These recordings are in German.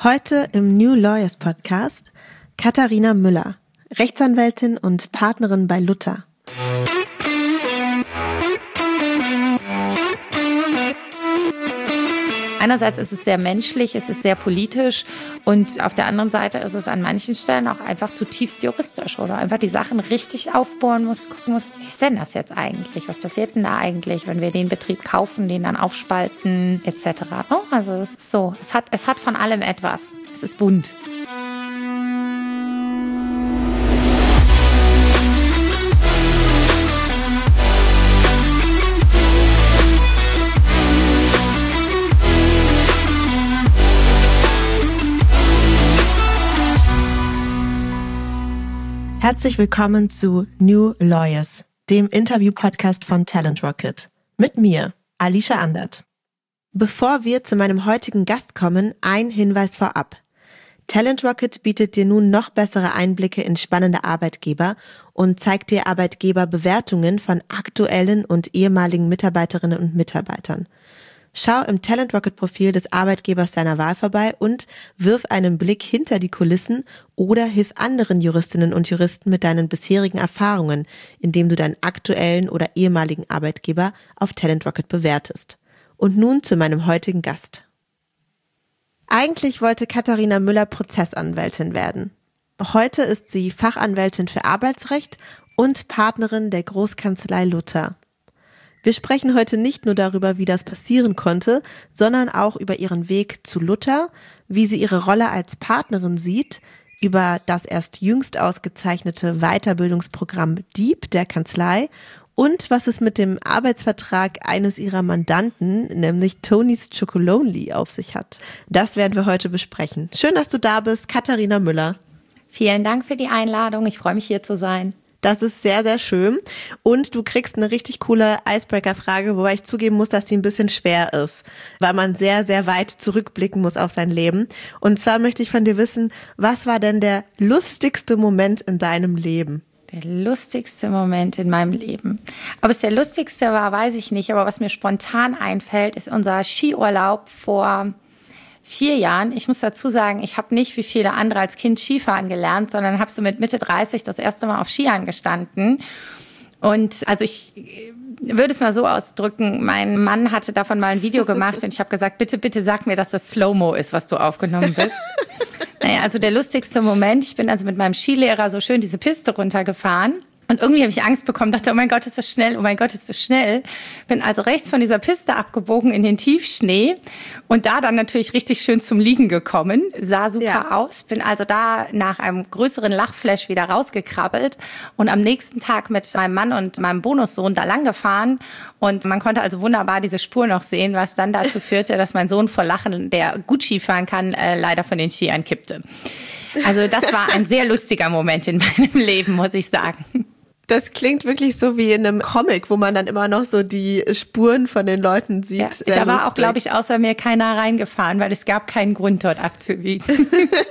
Heute im New Lawyers Podcast Katharina Müller, Rechtsanwältin und Partnerin bei Luther. Einerseits ist es sehr menschlich, es ist sehr politisch und auf der anderen Seite ist es an manchen Stellen auch einfach zutiefst juristisch oder einfach die Sachen richtig aufbohren muss, gucken muss, wie ist denn das jetzt eigentlich? Was passiert denn da eigentlich, wenn wir den Betrieb kaufen, den dann aufspalten etc. Also es ist so, es hat von allem etwas. Es ist bunt. Herzlich willkommen zu New Lawyers, dem Interview-Podcast von Talent Rocket. Mit mir, Alicia Andert. Bevor wir zu meinem heutigen Gast kommen, ein Hinweis vorab. Talent Rocket bietet dir nun noch bessere Einblicke in spannende Arbeitgeber und zeigt dir Arbeitgeberbewertungen von aktuellen und ehemaligen Mitarbeiterinnen und Mitarbeitern. Schau im Talent Rocket Profil des Arbeitgebers deiner Wahl vorbei und wirf einen Blick hinter die Kulissen oder hilf anderen Juristinnen und Juristen mit deinen bisherigen Erfahrungen, indem du deinen aktuellen oder ehemaligen Arbeitgeber auf Talent Rocket bewertest. Und nun zu meinem heutigen Gast. Eigentlich wollte Katharina Müller Prozessanwältin werden. Heute ist sie Fachanwältin für Arbeitsrecht und Partnerin der Großkanzlei Luther. Wir sprechen heute nicht nur darüber, wie das passieren konnte, sondern auch über ihren Weg zu Luther, wie sie ihre Rolle als Partnerin sieht, über das erst jüngst ausgezeichnete Weiterbildungsprogramm DEEP der Kanzlei und was es mit dem Arbeitsvertrag eines ihrer Mandanten, nämlich Tony's Chocolonely, auf sich hat. Das werden wir heute besprechen. Schön, dass du da bist, Katharina Müller. Vielen Dank für die Einladung. Ich freue mich, hier zu sein. Das ist sehr, sehr schön. Und du kriegst eine richtig coole Icebreaker-Frage, wobei ich zugeben muss, dass sie ein bisschen schwer ist, weil man sehr, sehr weit zurückblicken muss auf sein Leben. Und zwar möchte ich von dir wissen, was war denn der lustigste Moment in deinem Leben? Der lustigste Moment in meinem Leben. Ob es der lustigste war, weiß ich nicht. Aber was mir spontan einfällt, ist unser Skiurlaub vor 4 Jahren. Ich muss dazu sagen, ich habe nicht wie viele andere als Kind Skifahren gelernt, sondern habe so mit Mitte 30 das erste Mal auf Skiern gestanden. Und also ich würde es mal so ausdrücken, mein Mann hatte davon mal ein Video gemacht und ich habe gesagt, bitte, bitte sag mir, dass das Slow-Mo ist, was du aufgenommen bist. Naja, also der lustigste Moment, ich bin also mit meinem Skilehrer so schön diese Piste runtergefahren. Und irgendwie habe ich Angst bekommen, dachte, oh mein Gott, ist das schnell, oh mein Gott, ist das schnell. Bin also rechts von dieser Piste abgebogen in den Tiefschnee und da dann natürlich richtig schön zum Liegen gekommen. Sah super aus, bin also da nach einem größeren Lachflash wieder rausgekrabbelt und am nächsten Tag mit meinem Mann und meinem Bonussohn da lang gefahren. Und man konnte also wunderbar diese Spur noch sehen, was dann dazu führte, dass mein Sohn vor Lachen, der gut Skifahren kann, leider von den Skiern kippte. Also das war ein sehr lustiger Moment in meinem Leben, muss ich sagen. Das klingt wirklich so wie in einem Comic, wo man dann immer noch so die Spuren von den Leuten sieht. Ja, da war auch, glaube ich, außer mir keiner reingefahren, weil es gab keinen Grund, dort abzubiegen.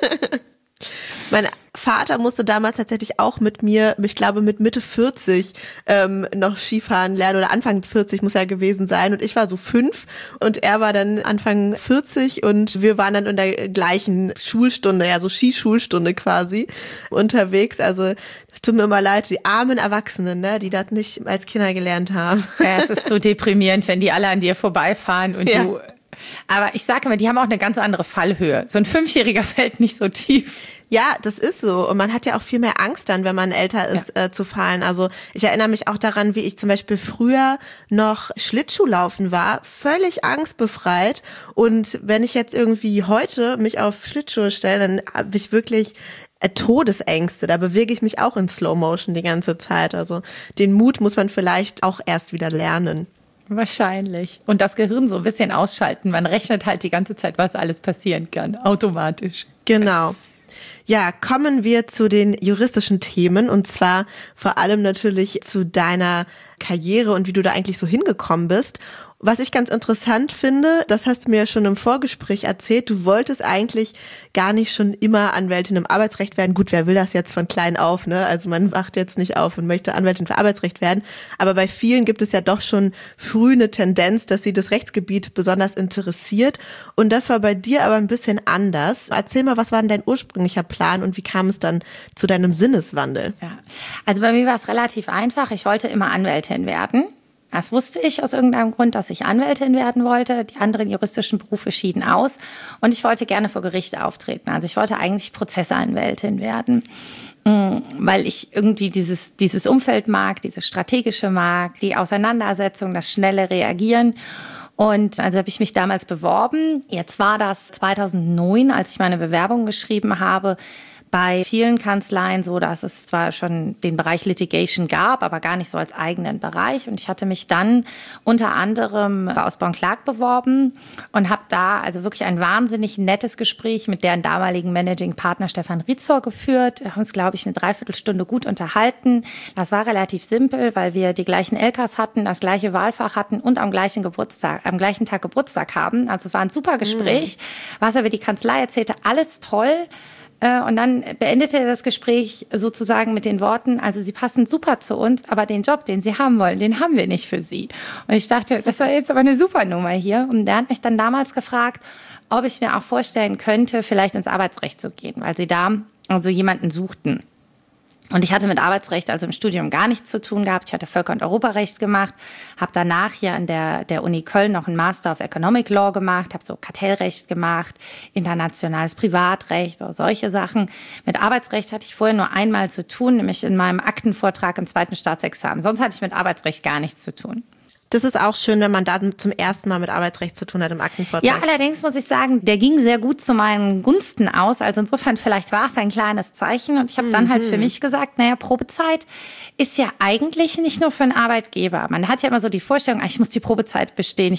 Mein Vater musste damals tatsächlich auch mit mir, ich glaube mit Mitte 40 noch Skifahren lernen oder Anfang 40 muss er gewesen sein und ich war so 5 und er war dann Anfang 40 und wir waren dann in der gleichen Schulstunde, ja so Skischulstunde quasi unterwegs, also das tut mir immer leid, die armen Erwachsenen, ne, die das nicht als Kinder gelernt haben. Ja, es ist so deprimierend, wenn die alle an dir vorbeifahren und du... Aber ich sage immer, die haben auch eine ganz andere Fallhöhe. So ein 5-Jähriger fällt nicht so tief. Ja, das ist so. Und man hat ja auch viel mehr Angst dann, wenn man älter ist, zu fallen. Also ich erinnere mich auch daran, wie ich zum Beispiel früher noch Schlittschuhlaufen war, völlig angstbefreit. Und wenn ich jetzt irgendwie heute mich auf Schlittschuhe stelle, dann habe ich wirklich Todesängste. Da bewege ich mich auch in Slow Motion die ganze Zeit. Also den Mut muss man vielleicht auch erst wieder lernen. Wahrscheinlich. Und das Gehirn so ein bisschen ausschalten. Man rechnet halt die ganze Zeit, was alles passieren kann, automatisch. Genau. Ja, kommen wir zu den juristischen Themen und zwar vor allem natürlich zu deiner Karriere und wie du da eigentlich so hingekommen bist. Was ich ganz interessant finde, das hast du mir ja schon im Vorgespräch erzählt, du wolltest eigentlich gar nicht schon immer Anwältin im Arbeitsrecht werden. Gut, wer will das jetzt von klein auf, ne? Also man wacht jetzt nicht auf und möchte Anwältin für Arbeitsrecht werden. Aber bei vielen gibt es ja doch schon früh eine Tendenz, dass sie das Rechtsgebiet besonders interessiert. Und das war bei dir aber ein bisschen anders. Erzähl mal, was war denn dein ursprünglicher Plan und wie kam es dann zu deinem Sinneswandel? Ja. Also bei mir war es relativ einfach. Ich wollte immer Anwältin werden. Das wusste ich aus irgendeinem Grund, dass ich Anwältin werden wollte. Die anderen juristischen Berufe schieden aus. Und ich wollte gerne vor Gericht auftreten. Also ich wollte eigentlich Prozessanwältin werden, weil ich irgendwie dieses Umfeld mag, dieses strategische mag, die Auseinandersetzung, das schnelle Reagieren. Und also habe ich mich damals beworben. Jetzt war das 2009, als ich meine Bewerbung geschrieben habe, bei vielen Kanzleien so, dass es zwar schon den Bereich Litigation gab, aber gar nicht so als eigenen Bereich. Und ich hatte mich dann unter anderem bei Osborne Clarke beworben und habe da also wirklich ein wahnsinnig nettes Gespräch mit deren damaligen Managing Partner Stefan Ritzor geführt. Wir haben uns, glaube ich, eine Dreiviertelstunde gut unterhalten. Das war relativ simpel, weil wir die gleichen LKs hatten, das gleiche Wahlfach hatten und am gleichen Tag Geburtstag haben. Also es war ein super Gespräch. Was er über die Kanzlei erzählte, alles toll. Und dann beendete er das Gespräch sozusagen mit den Worten, also Sie passen super zu uns, aber den Job, den Sie haben wollen, den haben wir nicht für Sie. Und ich dachte, das war jetzt aber eine super Nummer hier. Und der hat mich dann damals gefragt, ob ich mir auch vorstellen könnte, vielleicht ins Arbeitsrecht zu gehen, weil sie da also jemanden suchten. Und ich hatte mit Arbeitsrecht, also im Studium, gar nichts zu tun gehabt. Ich hatte Völker- und Europarecht gemacht, habe danach hier an der Uni Köln noch einen Master of Economic Law gemacht, habe so Kartellrecht gemacht, internationales Privatrecht, so solche Sachen. Mit Arbeitsrecht hatte ich vorher nur einmal zu tun, nämlich in meinem Aktenvortrag im zweiten Staatsexamen. Sonst hatte ich mit Arbeitsrecht gar nichts zu tun. Das ist auch schön, wenn man da zum ersten Mal mit Arbeitsrecht zu tun hat im Aktenvortrag. Ja, allerdings muss ich sagen, der ging sehr gut zu meinen Gunsten aus. Also insofern, vielleicht war es ein kleines Zeichen. Und ich habe dann halt für mich gesagt, naja, Probezeit ist ja eigentlich nicht nur für einen Arbeitgeber. Man hat ja immer so die Vorstellung, ich muss die Probezeit bestehen.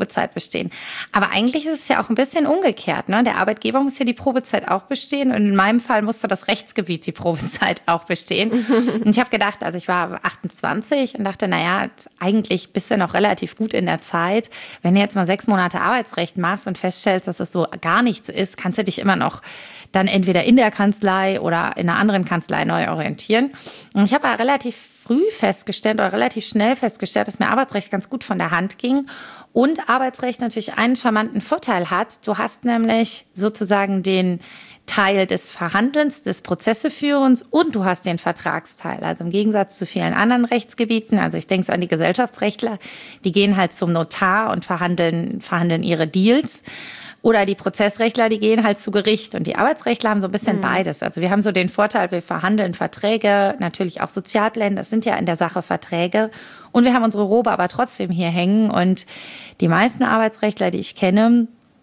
Aber eigentlich ist es ja auch ein bisschen umgekehrt, ne? Der Arbeitgeber muss ja die Probezeit auch bestehen. Und in meinem Fall musste das Rechtsgebiet die Probezeit auch bestehen. Und ich habe gedacht, also ich war 28 und dachte, naja, eigentlich bist du noch relativ gut in der Zeit. Wenn du jetzt mal 6 Monate Arbeitsrecht machst und feststellst, dass es so gar nichts ist, kannst du dich immer noch dann entweder in der Kanzlei oder in einer anderen Kanzlei neu orientieren. Und ich habe ja relativ früh festgestellt oder relativ schnell festgestellt, dass mir Arbeitsrecht ganz gut von der Hand ging und Arbeitsrecht natürlich einen charmanten Vorteil hat. Du hast nämlich sozusagen den Teil des Verhandelns, des Prozesseführens und du hast den Vertragsteil. Also im Gegensatz zu vielen anderen Rechtsgebieten, also ich denke so an die Gesellschaftsrechtler, die gehen halt zum Notar und verhandeln ihre Deals. Oder die Prozessrechtler, die gehen halt zu Gericht. Und die Arbeitsrechtler haben so ein bisschen beides. Also wir haben so den Vorteil, wir verhandeln Verträge, natürlich auch Sozialpläne, das sind ja in der Sache Verträge. Und wir haben unsere Robe aber trotzdem hier hängen. Und die meisten Arbeitsrechtler, die ich kenne,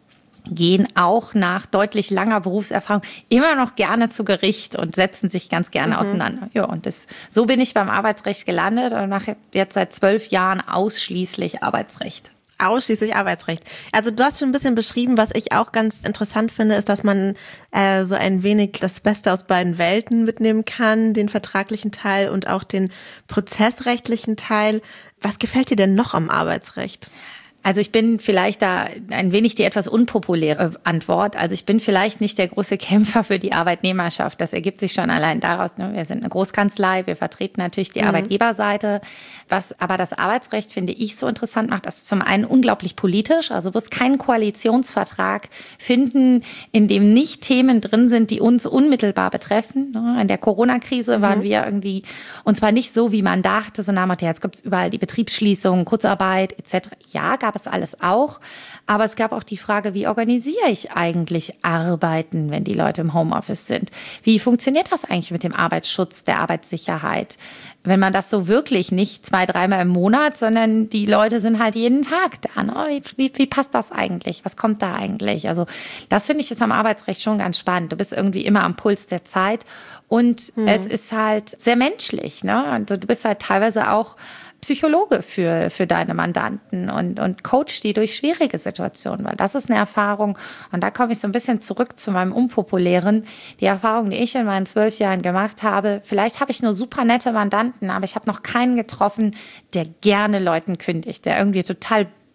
gehen auch nach deutlich langer Berufserfahrung immer noch gerne zu Gericht und setzen sich ganz gerne auseinander. Ja, und so bin ich beim Arbeitsrecht gelandet und mache jetzt seit 12 Jahren ausschließlich Arbeitsrecht. Ausschließlich Arbeitsrecht. Also du hast schon ein bisschen beschrieben, was ich auch ganz interessant finde, ist, dass man so ein wenig das Beste aus beiden Welten mitnehmen kann, den vertraglichen Teil und auch den prozessrechtlichen Teil. Was gefällt dir denn noch am Arbeitsrecht? Also ich bin vielleicht da ein wenig die etwas unpopuläre Antwort. Also ich bin vielleicht nicht der große Kämpfer für die Arbeitnehmerschaft. Das ergibt sich schon allein daraus. Ne? Wir sind eine Großkanzlei, wir vertreten natürlich die Arbeitgeberseite. Was aber das Arbeitsrecht, finde ich, so interessant macht, das ist zum einen unglaublich politisch. Also wo es keinen Koalitionsvertrag finden, in dem nicht Themen drin sind, die uns unmittelbar betreffen. Ne? In der Corona-Krise waren wir irgendwie, und zwar nicht so, wie man dachte, so nach dem Motto, jetzt gibt es überall die Betriebsschließung, Kurzarbeit etc. Ja, gab es alles auch. Aber es gab auch die Frage, wie organisiere ich eigentlich Arbeiten, wenn die Leute im Homeoffice sind? Wie funktioniert das eigentlich mit dem Arbeitsschutz, der Arbeitssicherheit? Wenn man das so wirklich nicht 2-3 Mal im Monat, sondern die Leute sind halt jeden Tag da. Ne? Wie passt das eigentlich? Was kommt da eigentlich? Also das finde ich ist am Arbeitsrecht schon ganz spannend. Du bist irgendwie immer am Puls der Zeit und es ist halt sehr menschlich. Ne? Also du bist halt teilweise auch Psychologe für deine Mandanten und Coach die durch schwierige Situationen, weil das ist eine Erfahrung und da komme ich so ein bisschen zurück zu meinem Unpopulären, die Erfahrung, die ich in meinen 12 Jahren gemacht habe. Vielleicht habe ich nur super nette Mandanten, aber ich habe noch keinen getroffen, der gerne Leuten kündigt, der irgendwie total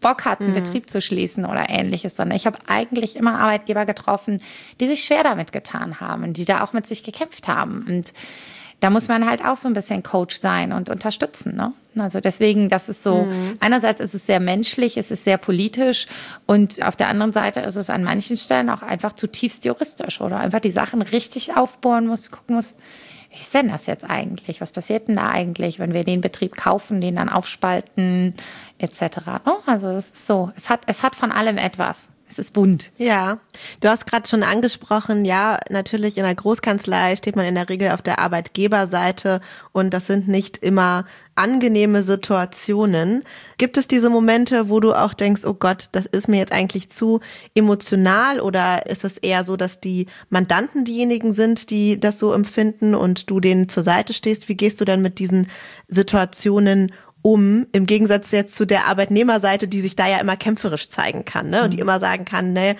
Bock hat, einen Betrieb zu schließen oder Ähnliches, sondern ich habe eigentlich immer Arbeitgeber getroffen, die sich schwer damit getan haben und die da auch mit sich gekämpft haben. Und da muss man halt auch so ein bisschen Coach sein und unterstützen, ne? Also deswegen, das ist so, einerseits ist es sehr menschlich, es ist sehr politisch und auf der anderen Seite ist es an manchen Stellen auch einfach zutiefst juristisch oder einfach die Sachen richtig aufbohren muss, gucken muss, wie ist denn das jetzt eigentlich? Was passiert denn da eigentlich, wenn wir den Betrieb kaufen, den dann aufspalten, etc. Ne? Also es ist so, es hat von allem etwas. Es ist bunt. Ja, du hast gerade schon angesprochen, ja, natürlich in der Großkanzlei steht man in der Regel auf der Arbeitgeberseite und das sind nicht immer angenehme Situationen. Gibt es diese Momente, wo du auch denkst, oh Gott, das ist mir jetzt eigentlich zu emotional, oder ist es eher so, dass die Mandanten diejenigen sind, die das so empfinden und du denen zur Seite stehst? Wie gehst du denn mit diesen Situationen um, im Gegensatz jetzt zu der Arbeitnehmerseite, die sich da ja immer kämpferisch zeigen kann, ne? Und die immer sagen kann, ne,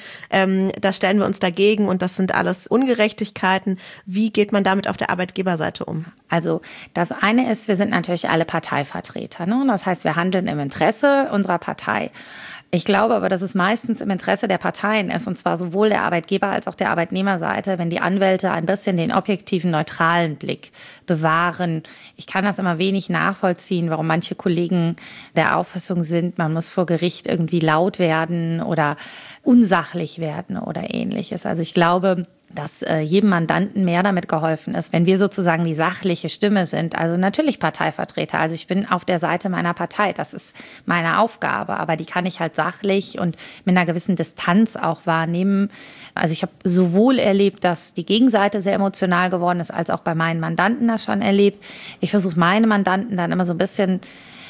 da stellen wir uns dagegen und das sind alles Ungerechtigkeiten. Wie geht man damit auf der Arbeitgeberseite um? Also das eine ist, wir sind natürlich alle Parteivertreter, ne? Das heißt, wir handeln im Interesse unserer Partei. Ich glaube aber, dass es meistens im Interesse der Parteien ist, und zwar sowohl der Arbeitgeber- als auch der Arbeitnehmerseite, wenn die Anwälte ein bisschen den objektiven, neutralen Blick bewahren. Ich kann das immer wenig nachvollziehen, warum manche Kollegen der Auffassung sind, man muss vor Gericht irgendwie laut werden oder unsachlich werden oder Ähnliches. Also ich glaube, dass jedem Mandanten mehr damit geholfen ist, wenn wir sozusagen die sachliche Stimme sind. Also natürlich Parteivertreter. Also ich bin auf der Seite meiner Partei. Das ist meine Aufgabe. Aber die kann ich halt sachlich und mit einer gewissen Distanz auch wahrnehmen. Also ich habe sowohl erlebt, dass die Gegenseite sehr emotional geworden ist, als auch bei meinen Mandanten das schon erlebt. Ich versuche meine Mandanten dann immer so ein bisschen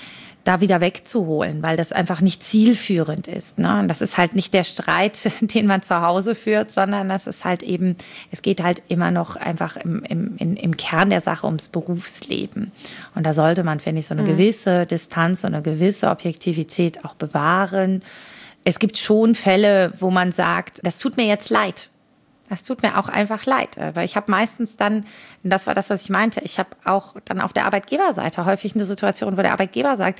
da wieder wegzuholen, weil das einfach nicht zielführend ist, ne? Und das ist halt nicht der Streit, den man zu Hause führt, sondern das ist halt eben, es geht halt immer noch einfach im Kern der Sache ums Berufsleben. Und da sollte man, finde ich, so eine gewisse Distanz und eine gewisse Objektivität auch bewahren. Es gibt schon Fälle, wo man sagt, das tut mir jetzt leid. Das tut mir auch einfach leid, weil ich habe meistens dann, und das war das, was ich meinte, ich habe auch dann auf der Arbeitgeberseite häufig eine Situation, wo der Arbeitgeber sagt,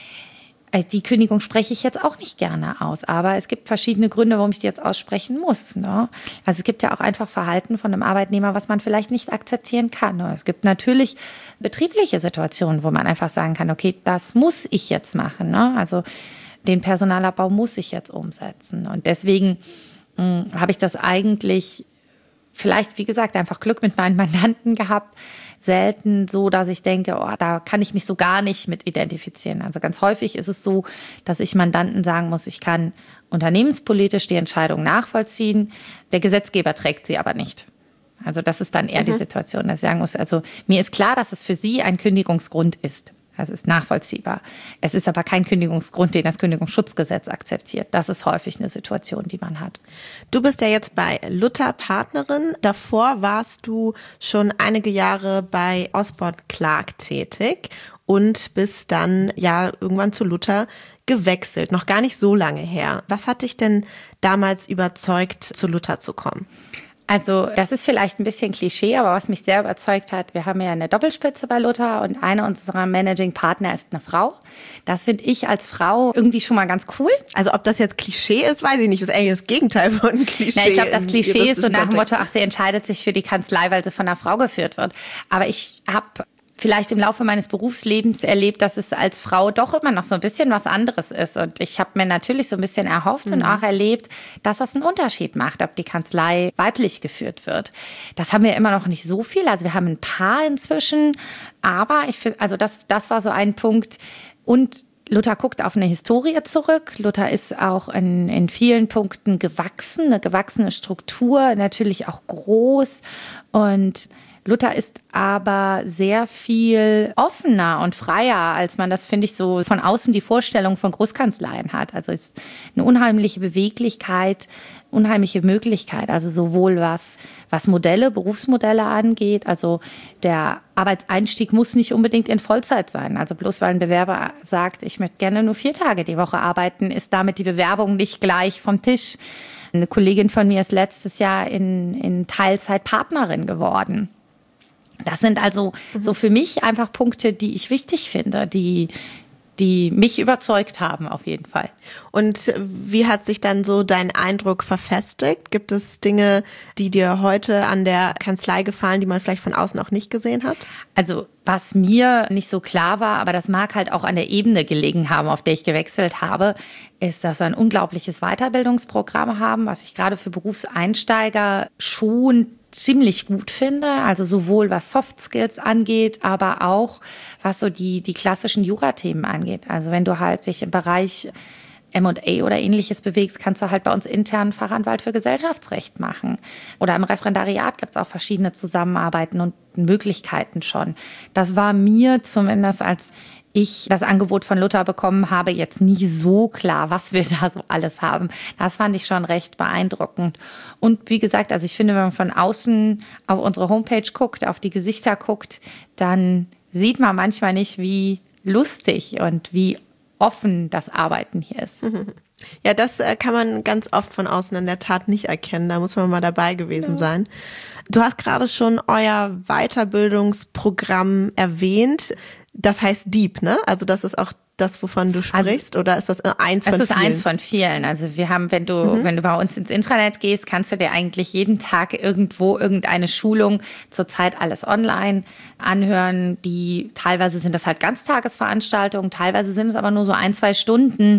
die Kündigung spreche ich jetzt auch nicht gerne aus, aber es gibt verschiedene Gründe, warum ich die jetzt aussprechen muss, ne? Also es gibt ja auch einfach Verhalten von einem Arbeitnehmer, was man vielleicht nicht akzeptieren kann. Es gibt natürlich betriebliche Situationen, wo man einfach sagen kann, okay, das muss ich jetzt machen, ne? Also den Personalabbau muss ich jetzt umsetzen, und deswegen habe ich das eigentlich vielleicht, wie gesagt, einfach Glück mit meinen Mandanten gehabt. Selten so, dass ich denke, oh, da kann ich mich so gar nicht mit identifizieren. Also ganz häufig ist es so, dass ich Mandanten sagen muss, ich kann unternehmenspolitisch die Entscheidung nachvollziehen, der Gesetzgeber trägt sie aber nicht. Also das ist dann eher die Situation, dass ich sagen muss, also mir ist klar, dass es für Sie ein Kündigungsgrund ist. Das ist nachvollziehbar. Es ist aber kein Kündigungsgrund, den das Kündigungsschutzgesetz akzeptiert. Das ist häufig eine Situation, die man hat. Du bist ja jetzt bei Luther Partnerin. Davor warst du schon einige Jahre bei Osborne Clarke tätig und bist dann ja irgendwann zu Luther gewechselt. Noch gar nicht so lange her. Was hat dich denn damals überzeugt, zu Luther zu kommen? Also das ist vielleicht ein bisschen Klischee, aber was mich sehr überzeugt hat, wir haben ja eine Doppelspitze bei Luther und eine unserer Managing Partner ist eine Frau. Das finde ich als Frau irgendwie schon mal ganz cool. Also ob das jetzt Klischee ist, weiß ich nicht. Das ist eigentlich das Gegenteil von Klischee. Na, ich glaube, das Klischee ist so nach dem Motto, ach, sie entscheidet sich für die Kanzlei, weil sie von einer Frau geführt wird. Aber ich habe vielleicht im Laufe meines Berufslebens erlebt, dass es als Frau doch immer noch so ein bisschen was anderes ist. Und ich habe mir natürlich so ein bisschen erhofft und auch erlebt, dass das einen Unterschied macht, ob die Kanzlei weiblich geführt wird. Das haben wir immer noch nicht so viel. Also wir haben ein paar inzwischen. Aber ich finde, also das war so ein Punkt. Und Luther guckt auf eine Historie zurück. Luther ist auch in vielen Punkten gewachsen, eine gewachsene Struktur, natürlich auch groß. Und Luther ist aber sehr viel offener und freier, als man das, finde ich, so von außen die Vorstellung von Großkanzleien hat. Also ist eine unheimliche Beweglichkeit, unheimliche Möglichkeit, also sowohl was Modelle, Berufsmodelle angeht, also der Arbeitseinstieg muss nicht unbedingt in Vollzeit sein. Also bloß weil ein Bewerber sagt, ich möchte gerne nur 4 Tage die Woche arbeiten, ist damit die Bewerbung nicht gleich vom Tisch. Eine Kollegin von mir ist letztes Jahr in Teilzeit Partnerin geworden. Das sind also so für mich einfach Punkte, die ich wichtig finde, die die mich überzeugt haben, auf jeden Fall. Und wie hat sich dann so dein Eindruck verfestigt? Gibt es Dinge, die dir heute an der Kanzlei gefallen, die man vielleicht von außen auch nicht gesehen hat? Also was mir nicht so klar war, aber das mag halt auch an der Ebene gelegen haben, auf der ich gewechselt habe, ist, dass wir ein unglaubliches Weiterbildungsprogramm haben, was ich gerade für Berufseinsteiger schon ziemlich gut finde, also sowohl was Soft Skills angeht, aber auch was so die klassischen Jura-Themen angeht. Also wenn du halt dich im Bereich M&A oder Ähnliches bewegst, kannst du halt bei uns intern Fachanwalt für Gesellschaftsrecht machen. Oder im Referendariat gibt es auch verschiedene Zusammenarbeiten und Möglichkeiten schon. Das war mir zumindest, als ich das Angebot von Luther bekommen habe, jetzt nie so klar, was wir da so alles haben. Das fand ich schon recht beeindruckend. Und wie gesagt, also ich finde, wenn man von außen auf unsere Homepage guckt, auf die Gesichter guckt, dann sieht man manchmal nicht, wie lustig und wie offen das Arbeiten hier ist. Ja, das kann man ganz oft von außen in der Tat nicht erkennen. Da muss man mal dabei gewesen sein. Du hast gerade schon euer Weiterbildungsprogramm erwähnt. Das heißt Deep, ne? Also das ist auch das, wovon du sprichst, oder ist das eins von vielen? Es ist eins von vielen. Also wir haben, wenn du bei uns ins Intranet gehst, kannst du dir eigentlich jeden Tag irgendwo irgendeine Schulung, zurzeit alles online, anhören. Teilweise sind das halt Ganztagesveranstaltungen, teilweise sind es aber nur so 1-2 Stunden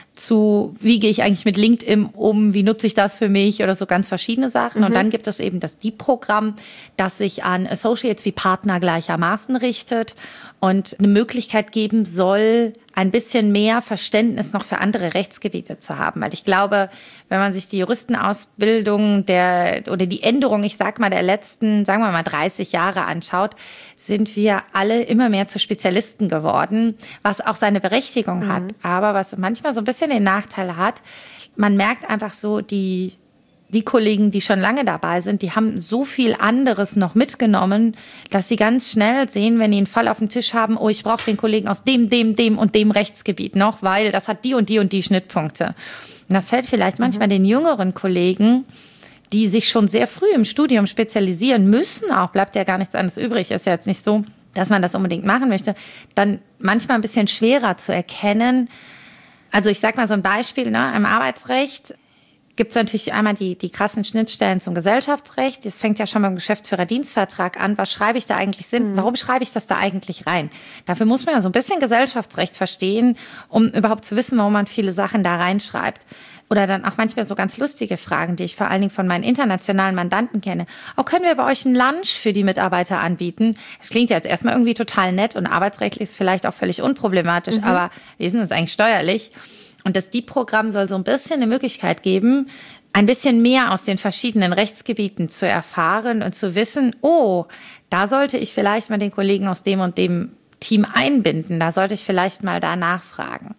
zu, wie gehe ich eigentlich mit LinkedIn um, wie nutze ich das für mich oder so ganz verschiedene Sachen. Und dann gibt es eben das Deep-Programm, das sich an Associates wie Partner gleichermaßen richtet und eine Möglichkeit geben soll, ein bisschen mehr Verständnis noch für andere Rechtsgebiete zu haben. Weil ich glaube, wenn man sich die Juristenausbildung oder die Änderung, ich sag mal, der letzten, sagen wir mal 30 Jahre anschaut, sind wir alle immer mehr zu Spezialisten geworden, was auch seine Berechtigung hat. Aber was manchmal so ein bisschen den Nachteil hat, man merkt einfach so, die Kollegen, die schon lange dabei sind, die haben so viel anderes noch mitgenommen, dass sie ganz schnell sehen, wenn die einen Fall auf dem Tisch haben, oh, ich brauche den Kollegen aus dem und dem Rechtsgebiet noch, weil das hat die und die Schnittpunkte. Und das fällt vielleicht manchmal den jüngeren Kollegen, die sich schon sehr früh im Studium spezialisieren müssen, auch bleibt ja gar nichts anderes übrig, ist ja jetzt nicht so, dass man das unbedingt machen möchte, dann manchmal ein bisschen schwerer zu erkennen. Also ich sag mal so ein Beispiel, ne, im Arbeitsrecht gibt es natürlich einmal die krassen Schnittstellen zum Gesellschaftsrecht. Das fängt ja schon beim Geschäftsführerdienstvertrag an. Was schreibe ich da eigentlich Warum schreibe ich das da eigentlich rein? Dafür muss man ja so ein bisschen Gesellschaftsrecht verstehen, um überhaupt zu wissen, warum man viele Sachen da reinschreibt. Oder dann auch manchmal so ganz lustige Fragen, die ich vor allen Dingen von meinen internationalen Mandanten kenne. Auch können wir bei euch ein Lunch für die Mitarbeiter anbieten? Das klingt jetzt erstmal irgendwie total nett und arbeitsrechtlich ist vielleicht auch völlig unproblematisch, aber wie ist denn das eigentlich steuerlich? Und das Deep-Programm soll so ein bisschen eine Möglichkeit geben, ein bisschen mehr aus den verschiedenen Rechtsgebieten zu erfahren und zu wissen, oh, da sollte ich vielleicht mal den Kollegen aus dem und dem Team einbinden, da sollte ich vielleicht mal da nachfragen.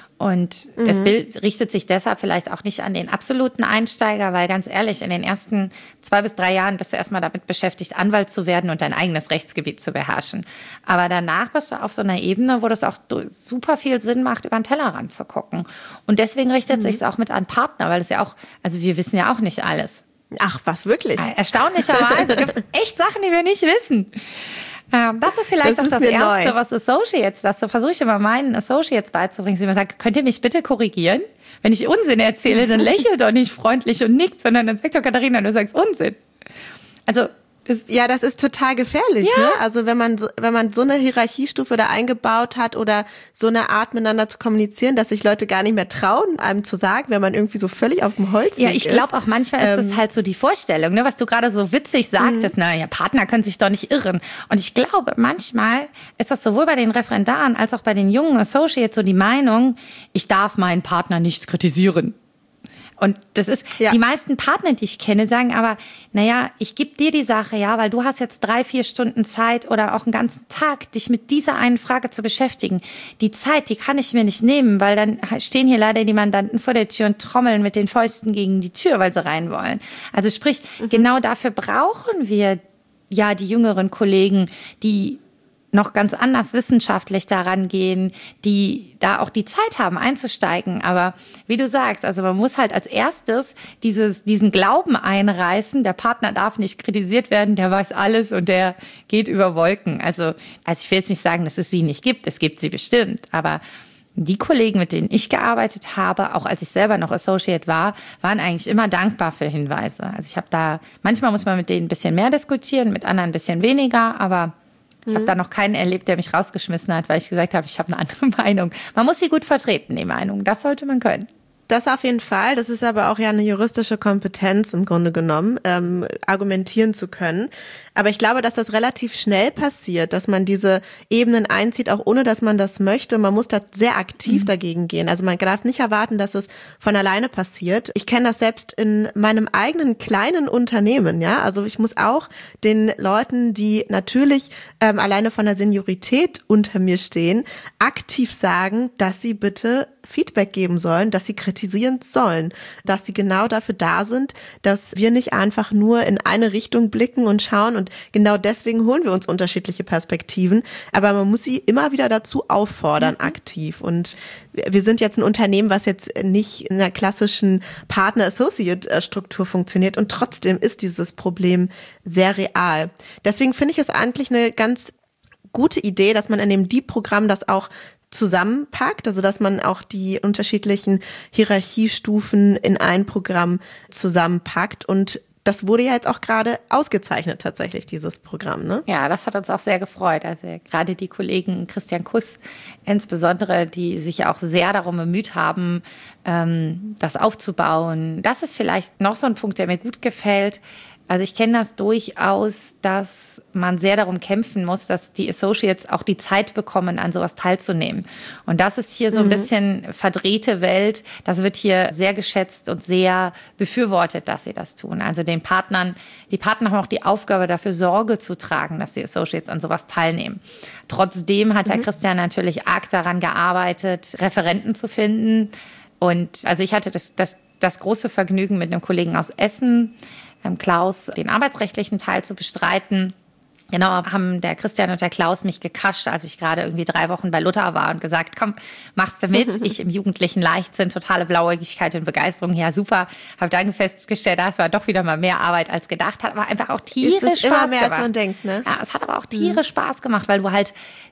Und das Bild richtet sich deshalb vielleicht auch nicht an den absoluten Einsteiger, weil ganz ehrlich, in den ersten 2 bis 3 Jahren bist du erstmal damit beschäftigt, Anwalt zu werden und dein eigenes Rechtsgebiet zu beherrschen. Aber danach bist du auf so einer Ebene, wo das auch super viel Sinn macht, über den Tellerrand zu gucken. Und deswegen richtet sich es auch mit an Partner, weil es ja auch, also wir wissen ja auch nicht alles. Ach, was, wirklich? Erstaunlicherweise gibt es echt Sachen, die wir nicht wissen. Das ist vielleicht das Erste, neu. Was Associates, das versuche ich immer meinen Associates beizubringen. Sie immer sagen, könnt ihr mich bitte korrigieren? Wenn ich Unsinn erzähle, dann lächelt doch nicht freundlich und nickt, sondern dann sagt doch Katharina, du sagst Unsinn. Also das ist total gefährlich, ne? Also wenn man so eine Hierarchiestufe da eingebaut hat oder so eine Art miteinander zu kommunizieren, dass sich Leute gar nicht mehr trauen, einem zu sagen, wenn man irgendwie so völlig auf dem Holzweg ist. Ja, ich glaube auch manchmal ist das halt so die Vorstellung, ne, was du gerade so witzig sagtest, naja, Partner können sich doch nicht irren. Und ich glaube, manchmal ist das sowohl bei den Referendaren als auch bei den jungen Associates so die Meinung, ich darf meinen Partner nicht kritisieren. Und das ist, die meisten Partner, die ich kenne, sagen aber, naja, ich gebe dir die Sache, ja, weil du hast jetzt 3-4 Stunden Zeit oder auch einen ganzen Tag, dich mit dieser einen Frage zu beschäftigen. Die Zeit, die kann ich mir nicht nehmen, weil dann stehen hier leider die Mandanten vor der Tür und trommeln mit den Fäusten gegen die Tür, weil sie rein wollen. Also sprich, genau dafür brauchen wir ja die jüngeren Kollegen, die noch ganz anders wissenschaftlich daran gehen, die da auch die Zeit haben, einzusteigen. Aber wie du sagst, also man muss halt als erstes diesen Glauben einreißen, der Partner darf nicht kritisiert werden, der weiß alles und der geht über Wolken. Also ich will jetzt nicht sagen, dass es sie nicht gibt, es gibt sie bestimmt, aber die Kollegen, mit denen ich gearbeitet habe, auch als ich selber noch Associate war, waren eigentlich immer dankbar für Hinweise. Also ich habe da, manchmal muss man mit denen ein bisschen mehr diskutieren, mit anderen ein bisschen weniger, aber ich habe da noch keinen erlebt, der mich rausgeschmissen hat, weil ich gesagt habe, ich habe eine andere Meinung. Man muss sie gut vertreten, die Meinung. Das sollte man können. Das auf jeden Fall. Das ist aber auch ja eine juristische Kompetenz im Grunde genommen, argumentieren zu können. Aber ich glaube, dass das relativ schnell passiert, dass man diese Ebenen einzieht, auch ohne, dass man das möchte. Man muss da sehr aktiv dagegen gehen. Also man darf nicht erwarten, dass es von alleine passiert. Ich kenne das selbst in meinem eigenen kleinen Unternehmen, ja. Also ich muss auch den Leuten, die natürlich alleine von der Seniorität unter mir stehen, aktiv sagen, dass sie bitte Feedback geben sollen, dass sie kritisieren sollen, dass sie genau dafür da sind, dass wir nicht einfach nur in eine Richtung blicken und schauen, und genau deswegen holen wir uns unterschiedliche Perspektiven, aber man muss sie immer wieder dazu auffordern, aktiv. Und wir sind jetzt ein Unternehmen, was jetzt nicht in einer klassischen Partner-Associate-Struktur funktioniert, und trotzdem ist dieses Problem sehr real. Deswegen finde ich es eigentlich eine ganz gute Idee, dass man in dem Deep-Programm das auch zusammenpackt, also dass man auch die unterschiedlichen Hierarchiestufen in ein Programm zusammenpackt, und das wurde ja jetzt auch gerade ausgezeichnet tatsächlich, dieses Programm, ne? Ja, das hat uns auch sehr gefreut. Also gerade die Kollegen Christian Kuss insbesondere, die sich auch sehr darum bemüht haben, das aufzubauen. Das ist vielleicht noch so ein Punkt, der mir gut gefällt. Also ich kenne das durchaus, dass man sehr darum kämpfen muss, dass die Associates auch die Zeit bekommen, an sowas teilzunehmen. Und das ist hier so ein bisschen verdrehte Welt. Das wird hier sehr geschätzt und sehr befürwortet, dass sie das tun. Also die Partner haben auch die Aufgabe, dafür Sorge zu tragen, dass die Associates an sowas teilnehmen. Trotzdem hat der Christian natürlich arg daran gearbeitet, Referenten zu finden. Und also ich hatte das große Vergnügen, mit einem Kollegen aus Essen, Klaus, den arbeitsrechtlichen Teil zu bestreiten. Genau, haben der Christian und der Klaus mich gekascht, als ich gerade irgendwie 3 Wochen bei Luther war, und gesagt, komm, machst du mit? Ich im jugendlichen Leichtsinn, totale Blauäugigkeit und Begeisterung. Ja, super. Habe dann festgestellt, das war doch wieder mal mehr Arbeit als gedacht. Hat aber einfach auch tierisch Spaß gemacht. Immer mehr, als man denkt, ne? Ja, es hat aber auch tierisch Spaß gemacht, weil du halt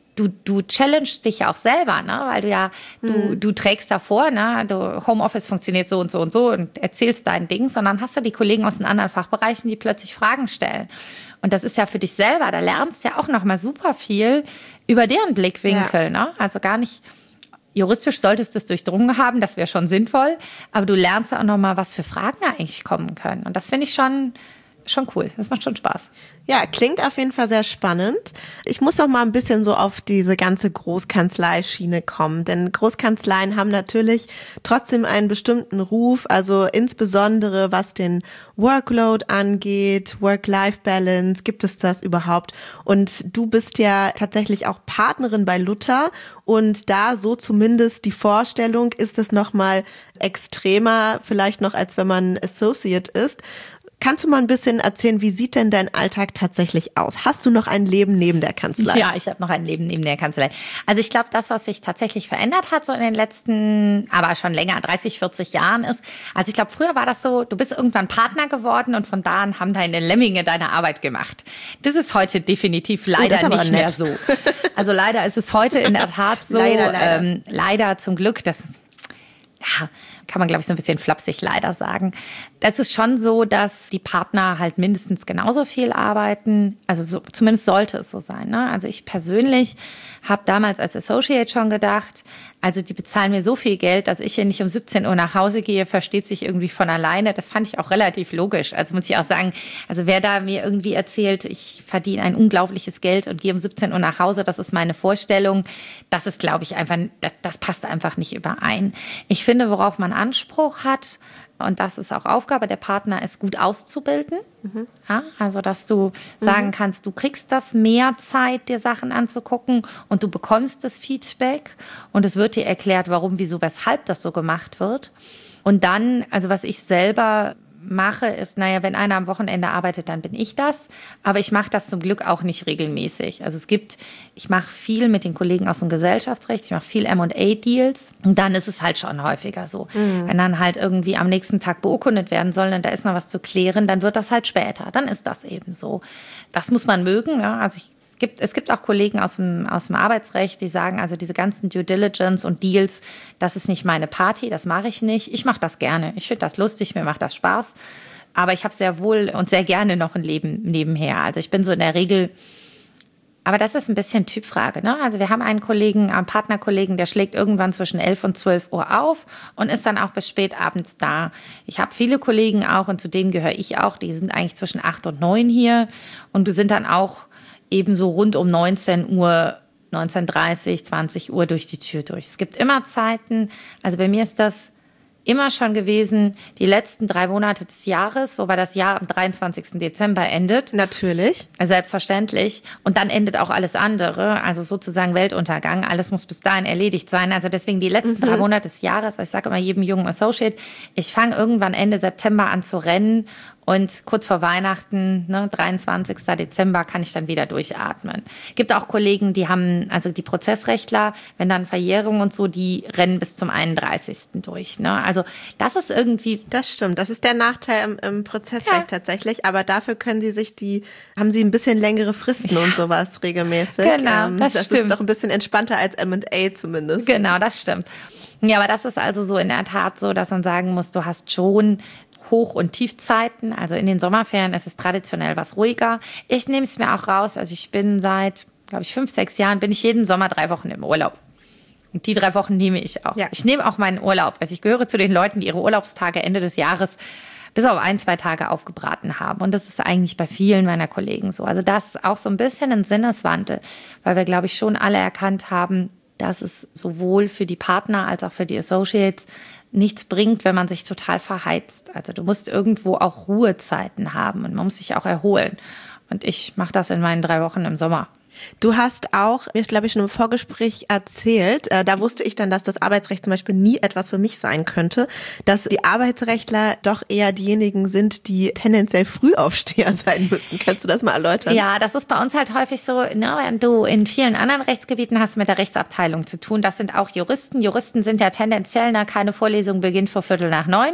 Du challengest dich ja auch selber, ne? Weil du ja, du trägst davor, ne? Homeoffice funktioniert so und so und so und erzählst dein Ding, sondern hast du die Kollegen aus den anderen Fachbereichen, die plötzlich Fragen stellen. Und das ist ja für dich selber, da lernst du ja auch noch mal super viel über deren Blickwinkel, ne? Also gar nicht, juristisch solltest du es durchdrungen haben, das wäre schon sinnvoll, aber du lernst ja auch noch mal, was für Fragen eigentlich kommen können. Und das finde ich schon cool, das macht schon Spaß. Ja, klingt auf jeden Fall sehr spannend. Ich muss noch mal ein bisschen so auf diese ganze Großkanzleischiene kommen, denn Großkanzleien haben natürlich trotzdem einen bestimmten Ruf, also insbesondere was den Workload angeht, Work-Life-Balance, gibt es das überhaupt? Und du bist ja tatsächlich auch Partnerin bei Luther, und da so zumindest die Vorstellung ist es noch mal extremer, vielleicht noch als wenn man Associate ist. Kannst du mal ein bisschen erzählen, wie sieht denn dein Alltag tatsächlich aus? Hast du noch ein Leben neben der Kanzlei? Ja, ich habe noch ein Leben neben der Kanzlei. Also ich glaube, das, was sich tatsächlich verändert hat, so in den letzten, aber schon länger, 30, 40 Jahren ist, also ich glaube, früher war das so, du bist irgendwann Partner geworden und von da an haben deine Lemminge deine Arbeit gemacht. Das ist heute definitiv leider nicht mehr so. Also leider ist es heute in der Tat so, leider zum Glück, das, ja, kann man, glaube ich, so ein bisschen flapsig leider sagen. Das ist schon so, dass die Partner halt mindestens genauso viel arbeiten. Also so, zumindest sollte es so sein, ne? Also ich persönlich habe damals als Associate schon gedacht, also die bezahlen mir so viel Geld, dass ich hier nicht um 17 Uhr nach Hause gehe, versteht sich irgendwie von alleine. Das fand ich auch relativ logisch. Also muss ich auch sagen, also wer da mir irgendwie erzählt, ich verdiene ein unglaubliches Geld und gehe um 17 Uhr nach Hause, das ist meine Vorstellung, das ist, glaube ich, einfach, das passt einfach nicht überein. Ich finde, worauf man Anspruch hat, und das ist auch Aufgabe der Partner, ist gut auszubilden. Ja, also, dass du sagen kannst, du kriegst das mehr Zeit, dir Sachen anzugucken, und du bekommst das Feedback und es wird dir erklärt, warum, wieso, weshalb das so gemacht wird. Und dann, also was ich selber mache, ist, naja, wenn einer am Wochenende arbeitet, dann bin ich das. Aber ich mache das zum Glück auch nicht regelmäßig. Also ich mache viel mit den Kollegen aus dem Gesellschaftsrecht, ich mache viel M&A-Deals. Und dann ist es halt schon häufiger so. Wenn dann halt irgendwie am nächsten Tag beurkundet werden soll und da ist noch was zu klären, dann wird das halt später. Dann ist das eben so. Das muss man mögen. Ja? Also ich Es gibt auch Kollegen aus dem Arbeitsrecht, die sagen, also diese ganzen Due Diligence und Deals, das ist nicht meine Party, das mache ich nicht. Ich mache das gerne. Ich finde das lustig, mir macht das Spaß. Aber ich habe sehr wohl und sehr gerne noch ein Leben nebenher. Also ich bin so in der Regel, aber das ist ein bisschen Typfrage, ne? Also wir haben einen Partnerkollegen, der schlägt irgendwann zwischen 11 und 12 Uhr auf und ist dann auch bis spät abends da. Ich habe viele Kollegen auch und zu denen gehöre ich auch, die sind eigentlich zwischen 8 und 9 hier und die sind dann auch ebenso rund um 19 Uhr, 19:30, 20 Uhr durch die Tür durch. Es gibt immer Zeiten, also bei mir ist das immer schon gewesen, die letzten 3 Monate des Jahres, wobei das Jahr am 23. Dezember endet. Natürlich. Selbstverständlich. Und dann endet auch alles andere, also sozusagen Weltuntergang. Alles muss bis dahin erledigt sein. Also deswegen die letzten 3 Monate des Jahres, ich sage immer jedem jungen Associate, ich fange irgendwann Ende September an zu rennen. Und kurz vor Weihnachten, 23. Dezember, kann ich dann wieder durchatmen. Gibt auch Kollegen, die haben, also die Prozessrechtler, wenn dann Verjährung und so, die rennen bis zum 31. durch. Ne? Also das ist irgendwie... Das stimmt, das ist der Nachteil im Prozessrecht tatsächlich. Aber dafür können haben sie ein bisschen längere Fristen und sowas regelmäßig. Genau, das stimmt. Das ist doch ein bisschen entspannter als M&A zumindest. Genau, das stimmt. Ja, aber das ist also so in der Tat so, dass man sagen muss, du hast schon Hoch- und Tiefzeiten. Also in den Sommerferien ist es traditionell was ruhiger. Ich nehme es mir auch raus. Also ich bin seit, glaube ich, 5, 6 Jahren, bin ich jeden Sommer 3 Wochen im Urlaub. Und die 3 Wochen nehme ich auch. Ja. Ich nehme auch meinen Urlaub. Also ich gehöre zu den Leuten, die ihre Urlaubstage Ende des Jahres bis auf 1, 2 Tage aufgebraten haben. Und das ist eigentlich bei vielen meiner Kollegen so. Also das ist auch so ein bisschen ein Sinneswandel, weil wir, glaube ich, schon alle erkannt haben, dass es sowohl für die Partner als auch für die Associates nichts bringt, wenn man sich total verheizt. Also du musst irgendwo auch Ruhezeiten haben und man muss sich auch erholen. Und ich mache das in meinen 3 Wochen im Sommer. Du hast auch, mir glaube ich schon im Vorgespräch erzählt, da wusste ich dann, dass das Arbeitsrecht zum Beispiel nie etwas für mich sein könnte, dass die Arbeitsrechtler doch eher diejenigen sind, die tendenziell Frühaufsteher sein müssen. Kannst du das mal erläutern? Ja, das ist bei uns halt häufig so, wenn du in vielen anderen Rechtsgebieten hast mit der Rechtsabteilung zu tun. Das sind auch Juristen. Juristen sind ja tendenziell, keine Vorlesung beginnt vor 8:45.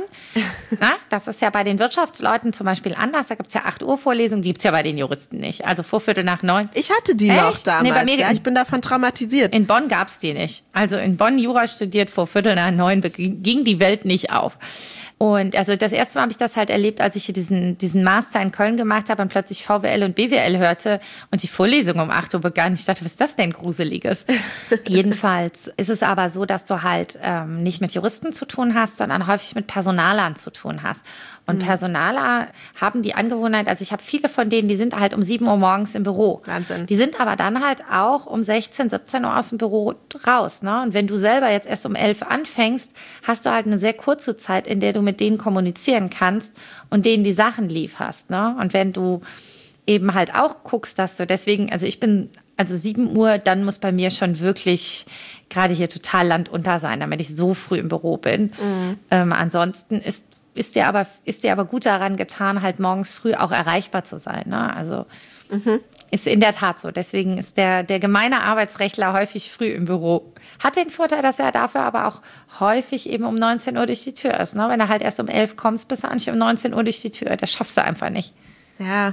Das ist ja bei den Wirtschaftsleuten zum Beispiel anders. Da gibt es ja 8 Uhr Vorlesungen, die gibt es ja bei den Juristen nicht. Also vor 8:45. Ich hatte die noch damals. Nee, bei mir, ich bin davon traumatisiert. In Bonn gab es die nicht. Also in Bonn Jura studiert, vor 8:45 ging die Welt nicht auf. Und also das erste Mal habe ich das halt erlebt, als ich hier diesen Master in Köln gemacht habe und plötzlich VWL und BWL hörte und die Vorlesung um 8 Uhr begann. Ich dachte, was ist das denn Gruseliges? Jedenfalls ist es aber so, dass du halt nicht mit Juristen zu tun hast, sondern häufig mit Personalern zu tun hast. Und Personaler haben die Angewohnheit, also ich habe viele von denen, die sind halt um 7 Uhr morgens im Büro. Wahnsinn. Die sind aber dann halt auch um 16, 17 Uhr aus dem Büro raus. Ne? Und wenn du selber jetzt erst um 11 anfängst, hast du halt eine sehr kurze Zeit, in der du mit denen kommunizieren kannst und denen die Sachen lieferst. Ne? Und wenn du eben halt auch guckst, dass du deswegen, also 7 Uhr, dann muss bei mir schon wirklich gerade hier total landunter sein, damit ich so früh im Büro bin. Ansonsten ist dir aber gut daran getan, halt morgens früh auch erreichbar zu sein. Ne? Also ist in der Tat so. Deswegen ist der gemeine Arbeitsrechtler häufig früh im Büro. Hat den Vorteil, dass er dafür aber auch häufig eben um 19 Uhr durch die Tür ist. Ne? Wenn du halt erst um 11 kommst, bist du eigentlich um 19 Uhr durch die Tür. Das schaffst du einfach nicht. Ja.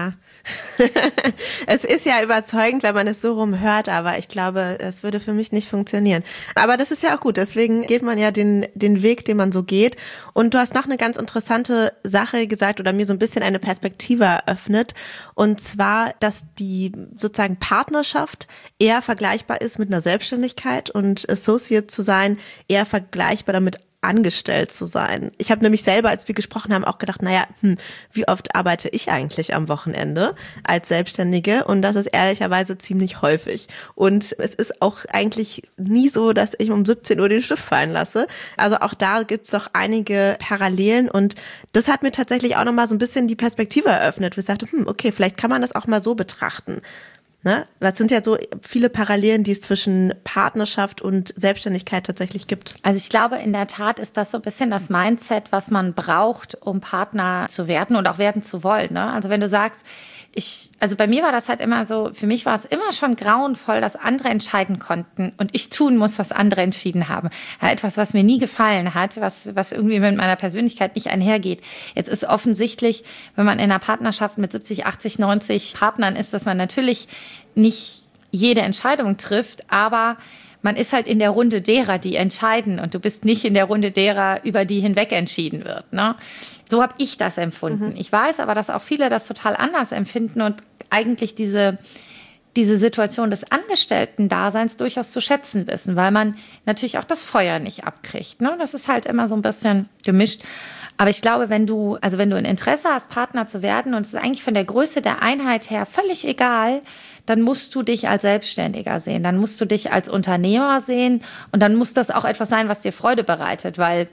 Es ist ja überzeugend, wenn man es so rumhört, aber ich glaube, es würde für mich nicht funktionieren. Aber das ist ja auch gut, deswegen geht man ja den Weg, den man so geht. Und du hast noch eine ganz interessante Sache gesagt oder mir so ein bisschen eine Perspektive eröffnet. Und zwar, dass die sozusagen Partnerschaft eher vergleichbar ist mit einer Selbstständigkeit und Associate zu sein eher vergleichbar damit angestellt zu sein. Ich habe nämlich selber, als wir gesprochen haben, auch gedacht, wie oft arbeite ich eigentlich am Wochenende als Selbstständige? Und das ist ehrlicherweise ziemlich häufig. Und es ist auch eigentlich nie so, dass ich um 17 Uhr den Stift fallen lasse. Also auch da gibt's doch einige Parallelen und das hat mir tatsächlich auch nochmal so ein bisschen die Perspektive eröffnet. Ich sagte, okay, vielleicht kann man das auch mal so betrachten. Ne? Das sind ja so viele Parallelen, die es zwischen Partnerschaft und Selbstständigkeit tatsächlich gibt. Also ich glaube, in der Tat ist das so ein bisschen das Mindset, was man braucht, um Partner zu werden und auch werden zu wollen. Ne? Also wenn du sagst, also bei mir war das halt immer so, für mich war es immer schon grauenvoll, dass andere entscheiden konnten und ich tun muss, was andere entschieden haben. Ja, etwas, was mir nie gefallen hat, was irgendwie mit meiner Persönlichkeit nicht einhergeht. Jetzt ist offensichtlich, wenn man in einer Partnerschaft mit 70, 80, 90 Partnern ist, dass man natürlich nicht jede Entscheidung trifft, aber man ist halt in der Runde derer, die entscheiden und du bist nicht in der Runde derer, über die hinweg entschieden wird. Ne? So habe ich das empfunden. Ich weiß aber, dass auch viele das total anders empfinden und eigentlich diese Situation des Angestellten-Daseins durchaus zu schätzen wissen, weil man natürlich auch das Feuer nicht abkriegt. Ne? Das ist halt immer so ein bisschen gemischt. Aber ich glaube, wenn du ein Interesse hast, Partner zu werden, und es ist eigentlich von der Größe der Einheit her völlig egal, dann musst du dich als Selbstständiger sehen, dann musst du dich als Unternehmer sehen und dann muss das auch etwas sein, was dir Freude bereitet, weil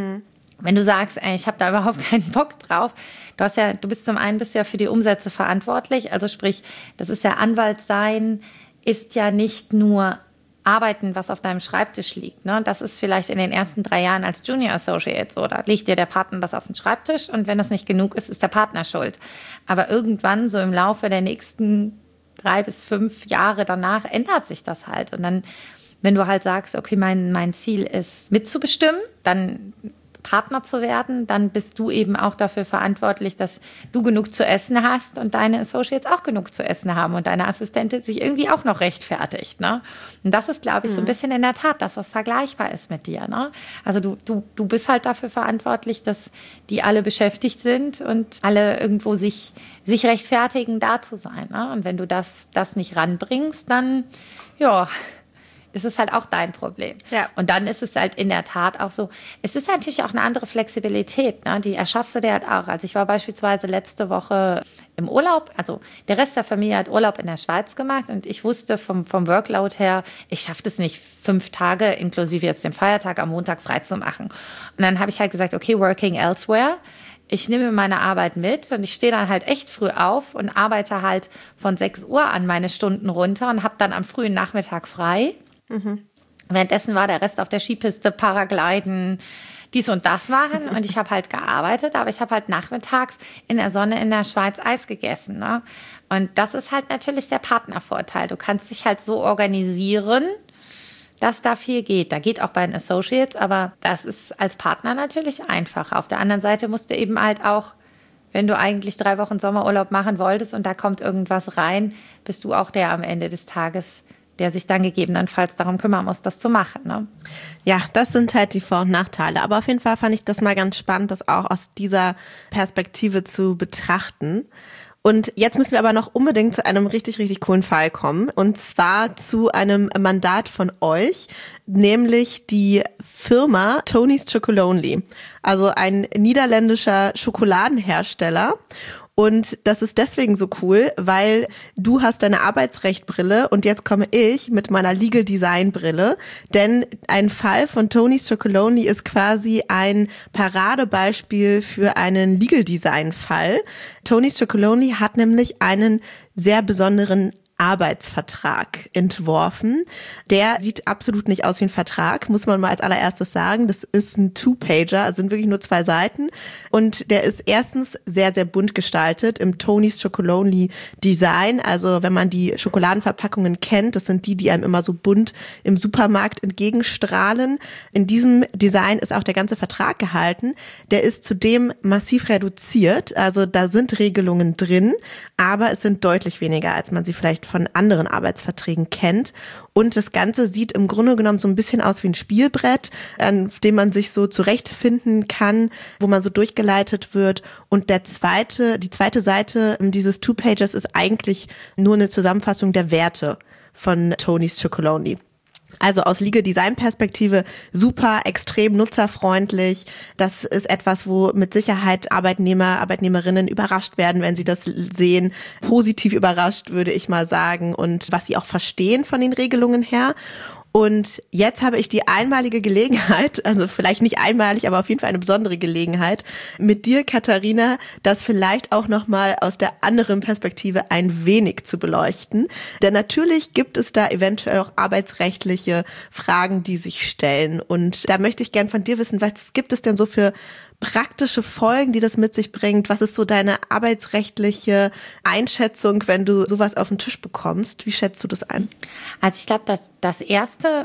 wenn du sagst, ey, ich habe da überhaupt keinen Bock drauf, du bist zum einen ja für die Umsätze verantwortlich, also sprich, das ist ja Anwalt sein, ist ja nicht nur Arbeiten, was auf deinem Schreibtisch liegt. Ne? Das ist vielleicht in den ersten 3 Jahren als Junior Associate so. Da legt dir der Partner das auf den Schreibtisch und wenn das nicht genug ist, ist der Partner schuld. Aber irgendwann, so im Laufe der nächsten 3 bis 5 Jahre danach, ändert sich das halt. Und dann, wenn du halt sagst, okay, mein Ziel ist mitzubestimmen, dann Partner zu werden, dann bist du eben auch dafür verantwortlich, dass du genug zu essen hast und deine Associates auch genug zu essen haben und deine Assistentin sich irgendwie auch noch rechtfertigt. Ne? Und das ist, glaube ich, so ein bisschen in der Tat, dass das vergleichbar ist mit dir. Ne? Also du bist halt dafür verantwortlich, dass die alle beschäftigt sind und alle irgendwo sich rechtfertigen, da zu sein. Ne? Und wenn du das nicht ranbringst, dann, ja, ist es halt auch dein Problem. Ja. Und dann ist es halt in der Tat auch so, es ist natürlich auch eine andere Flexibilität, ne? Die erschaffst du dir halt auch. Also ich war beispielsweise letzte Woche im Urlaub, also der Rest der Familie hat Urlaub in der Schweiz gemacht und ich wusste vom Workload her, ich schaffe das nicht, 5 Tage inklusive jetzt den Feiertag am Montag frei zu machen. Und dann habe ich halt gesagt, okay, working elsewhere. Ich nehme meine Arbeit mit und ich stehe dann halt echt früh auf und arbeite halt von 6 Uhr an meine Stunden runter und habe dann am frühen Nachmittag frei. Währenddessen war der Rest auf der Skipiste, Paragliden, dies und das machen. Und ich habe halt gearbeitet, aber ich habe halt nachmittags in der Sonne in der Schweiz Eis gegessen. Ne? Und das ist halt natürlich der Partnervorteil. Du kannst dich halt so organisieren, dass da viel geht. Da geht auch bei den Associates, aber das ist als Partner natürlich einfacher. Auf der anderen Seite musst du eben halt auch, wenn du eigentlich 3 Wochen Sommerurlaub machen wolltest und da kommt irgendwas rein, bist du auch der am Ende des Tages, der sich dann gegebenenfalls darum kümmern muss, das zu machen. Ne? Ja, das sind halt die Vor- und Nachteile. Aber auf jeden Fall fand ich das mal ganz spannend, das auch aus dieser Perspektive zu betrachten. Und jetzt müssen wir aber noch unbedingt zu einem richtig, richtig coolen Fall kommen. Und zwar zu einem Mandat von euch, nämlich die Firma Tony's Chocolonely. Also ein niederländischer Schokoladenhersteller. Und das ist deswegen so cool, weil du hast deine Arbeitsrechtbrille und jetzt komme ich mit meiner Legal Design Brille. Denn ein Fall von Tony's Chocolonely ist quasi ein Paradebeispiel für einen Legal Design Fall. Tony's Chocolonely hat nämlich einen sehr besonderen Arbeitsvertrag entworfen. Der sieht absolut nicht aus wie ein Vertrag, muss man mal als allererstes sagen. Das ist ein Two-Pager, also sind wirklich nur 2 Seiten. Und der ist erstens sehr, sehr bunt gestaltet im Tony's Chocolonely Design. Also wenn man die Schokoladenverpackungen kennt, das sind die einem immer so bunt im Supermarkt entgegenstrahlen. In diesem Design ist auch der ganze Vertrag gehalten. Der ist zudem massiv reduziert. Also da sind Regelungen drin, aber es sind deutlich weniger, als man sie vielleicht von anderen Arbeitsverträgen kennt. Und das Ganze sieht im Grunde genommen so ein bisschen aus wie ein Spielbrett, an dem man sich so zurechtfinden kann, wo man so durchgeleitet wird. Und die zweite Seite dieses Two-Pagers ist eigentlich nur eine Zusammenfassung der Werte von Tony's Chocolonely. Also aus Legal Design Perspektive super, extrem nutzerfreundlich. Das ist etwas, wo mit Sicherheit Arbeitnehmer, Arbeitnehmerinnen überrascht werden, wenn sie das sehen. Positiv überrascht, würde ich mal sagen. Und was sie auch verstehen von den Regelungen her. Und jetzt habe ich die einmalige Gelegenheit, also vielleicht nicht einmalig, aber auf jeden Fall eine besondere Gelegenheit, mit dir, Katharina, das vielleicht auch nochmal aus der anderen Perspektive ein wenig zu beleuchten. Denn natürlich gibt es da eventuell auch arbeitsrechtliche Fragen, die sich stellen. Und da möchte ich gern von dir wissen, was gibt es denn so für praktische Folgen, die das mit sich bringt? Was ist so deine arbeitsrechtliche Einschätzung, wenn du sowas auf den Tisch bekommst? Wie schätzt du das ein? Also ich glaube, das Erste,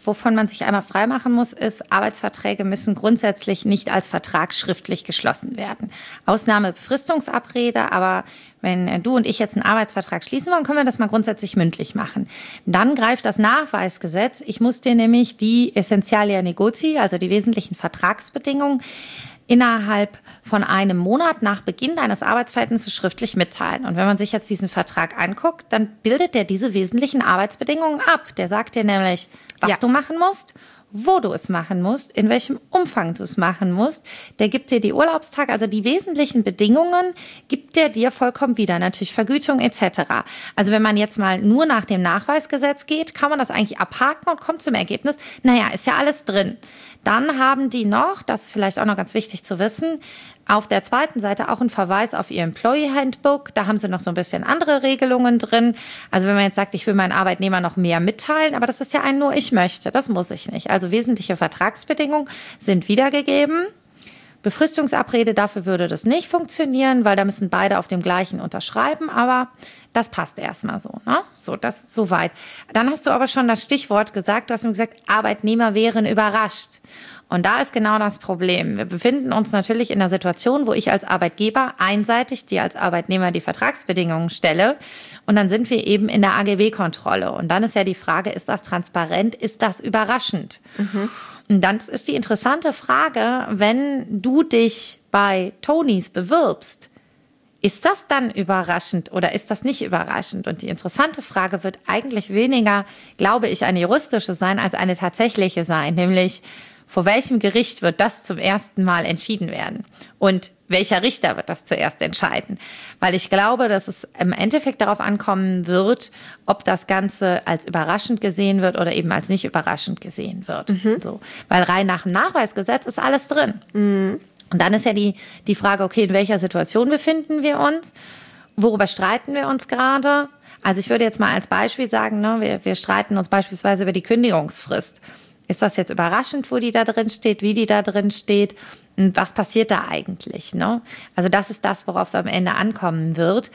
wovon man sich einmal freimachen muss, ist, Arbeitsverträge müssen grundsätzlich nicht als Vertrag schriftlich geschlossen werden. Ausnahme Befristungsabrede, aber wenn du und ich jetzt einen Arbeitsvertrag schließen wollen, können wir das mal grundsätzlich mündlich machen. Dann greift das Nachweisgesetz. Ich muss dir nämlich die Essentialia Negotii, also die wesentlichen Vertragsbedingungen, innerhalb von einem Monat nach Beginn deines Arbeitsverhältnisses schriftlich mitteilen. Und wenn man sich jetzt diesen Vertrag anguckt, dann bildet der diese wesentlichen Arbeitsbedingungen ab. Der sagt dir nämlich, was du machen musst, wo du es machen musst, in welchem Umfang du es machen musst. Der gibt dir die Urlaubstage, also die wesentlichen Bedingungen gibt der dir vollkommen wieder. Natürlich Vergütung etc. Also wenn man jetzt mal nur nach dem Nachweisgesetz geht, kann man das eigentlich abhaken und kommt zum Ergebnis, naja, ist ja alles drin. Dann haben die noch, das ist vielleicht auch noch ganz wichtig zu wissen, auf der zweiten Seite auch einen Verweis auf ihr Employee Handbook. Da haben sie noch so ein bisschen andere Regelungen drin. Also wenn man jetzt sagt, ich will meinen Arbeitnehmer noch mehr mitteilen, aber das ist ja ein nur ich möchte, das muss ich nicht. Also wesentliche Vertragsbedingungen sind wiedergegeben. Befristungsabrede, dafür würde das nicht funktionieren, weil da müssen beide auf dem gleichen unterschreiben, aber das passt erstmal so, ne? So, das ist soweit. Dann hast du aber schon das Stichwort gesagt, du hast mir gesagt, Arbeitnehmer wären überrascht. Und da ist genau das Problem. Wir befinden uns natürlich in einer Situation, wo ich als Arbeitgeber einseitig dir als Arbeitnehmer die Vertragsbedingungen stelle. Und dann sind wir eben in der AGB-Kontrolle. Und dann ist ja die Frage, ist das transparent? Ist das überraschend? Mhm. Und dann ist die interessante Frage, wenn du dich bei Tonys bewirbst, ist das dann überraschend oder ist das nicht überraschend? Und die interessante Frage wird eigentlich weniger, glaube ich, eine juristische sein, als eine tatsächliche sein, nämlich vor welchem Gericht wird das zum ersten Mal entschieden werden? Und welcher Richter wird das zuerst entscheiden? Weil ich glaube, dass es im Endeffekt darauf ankommen wird, ob das Ganze als überraschend gesehen wird oder eben als nicht überraschend gesehen wird. Mhm. So. Weil rein nach dem Nachweisgesetz ist alles drin. Mhm. Und dann ist ja die Frage, okay, in welcher Situation befinden wir uns? Worüber streiten wir uns gerade? Also ich würde jetzt mal als Beispiel sagen, ne, wir streiten uns beispielsweise über die Kündigungsfrist. Ist das jetzt überraschend, wo die da drin steht, wie die da drin steht? Und was passiert da eigentlich? Ne? Also das ist das, worauf es am Ende ankommen wird.